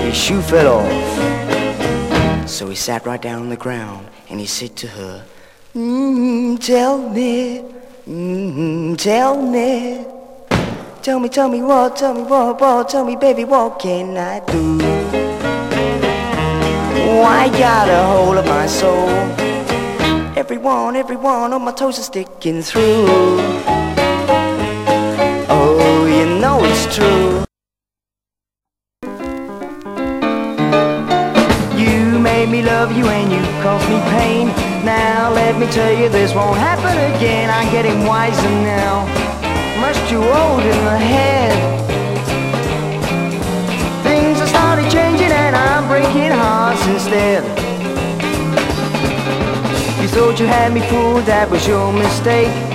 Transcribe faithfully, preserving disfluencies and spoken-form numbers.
his shoe fell off. So he sat right down on the ground and he said to her, mm, tell me, mm, tell me, tell me, tell me what, tell me what, what, tell me baby, what can I do? Oh, I got a hold of my soul. Everyone, everyone on my toes are sticking through. Oh, you know it's true. You made me love you and you caused me pain. Now let me tell you this won't happen again. I'm getting wiser now, much too old in the head. Things have started changing and I'm breaking hearts instead. You thought you had me fooled, that was your mistake.